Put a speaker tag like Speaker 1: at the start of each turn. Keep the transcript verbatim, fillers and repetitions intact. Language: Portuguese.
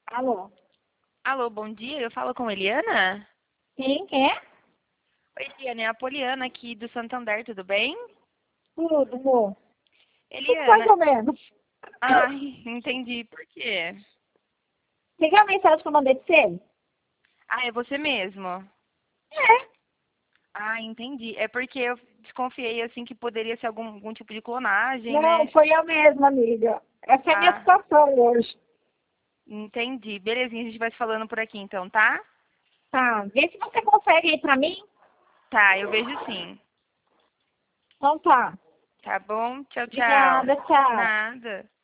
Speaker 1: Alô?
Speaker 2: Alô, bom dia. Eu falo com Eliana?
Speaker 1: Quem quer?
Speaker 2: Oi, Eliana, é a Poliana aqui do Santander, tudo bem?
Speaker 1: Tudo, amor. Tudo mais
Speaker 2: Eliana,
Speaker 1: ou menos.
Speaker 2: ai, entendi. Por quê?
Speaker 1: Você quer a mensagem que eu mandei pra você?
Speaker 2: Ah, é você mesmo.
Speaker 1: É.
Speaker 2: Ah, entendi. É porque eu desconfiei, assim, que poderia ser algum, algum tipo de clonagem,
Speaker 1: Não,
Speaker 2: né?
Speaker 1: foi eu mesma, amiga. Essa é a minha
Speaker 2: Ah,
Speaker 1: situação hoje.
Speaker 2: entendi. Belezinha, a gente vai se falando por aqui então, tá?
Speaker 1: Tá, vê se você consegue aí pra mim.
Speaker 2: Tá, eu vejo sim.
Speaker 1: Então tá.
Speaker 2: Tá bom? Tchau, tchau.
Speaker 1: Obrigada, tchau.
Speaker 2: Nada.